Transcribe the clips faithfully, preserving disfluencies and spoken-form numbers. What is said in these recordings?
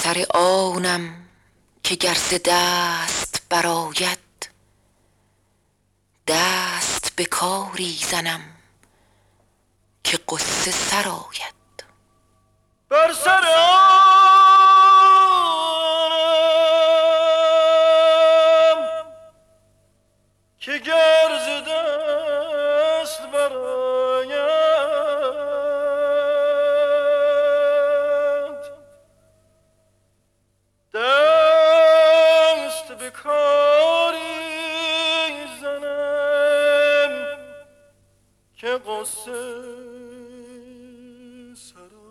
سر آنم که گر ز دست برآید، دست به کاری زنم که غصه سر آید. بر سر آنم که گر ز دست برآید، دست به کاری زنم که غصه سر آید.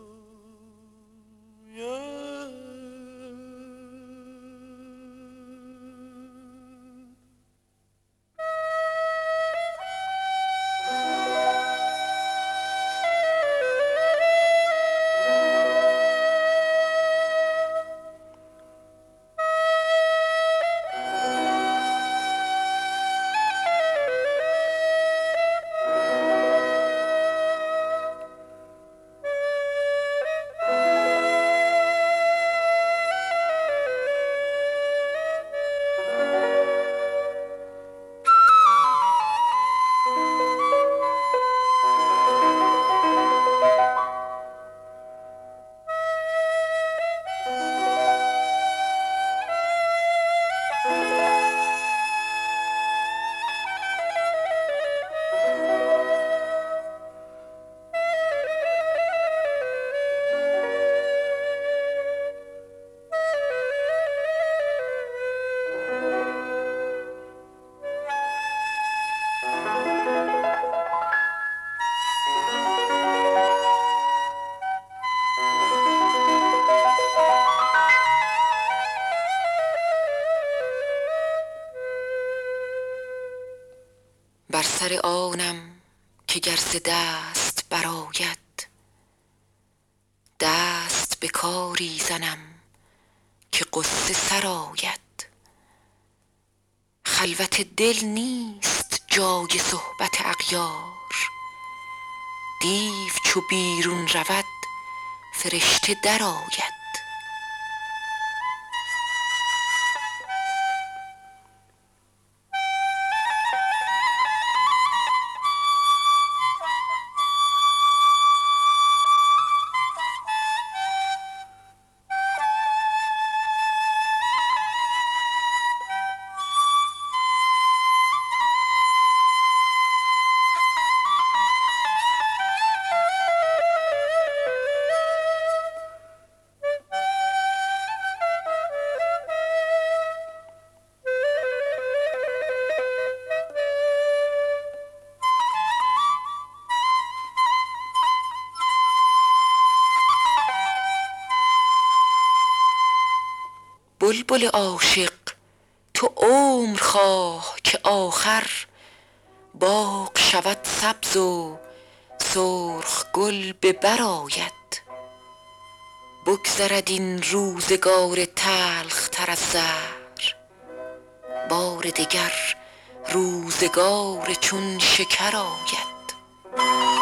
بر سر آنم که گر ز دست برآید، دست به کاری زنم که غصه سر آید. خلوت دل نیست جای صحبت اغیار، دیو چو بیرون رود فرشته در آید. بلبل عاشق تو عمر خواه که آخر باغ شود سبز و سرخ گل به بر آید. بگذرد این روزگار تلخ تر از زهر، بار دگر روزگار چون شکر آید.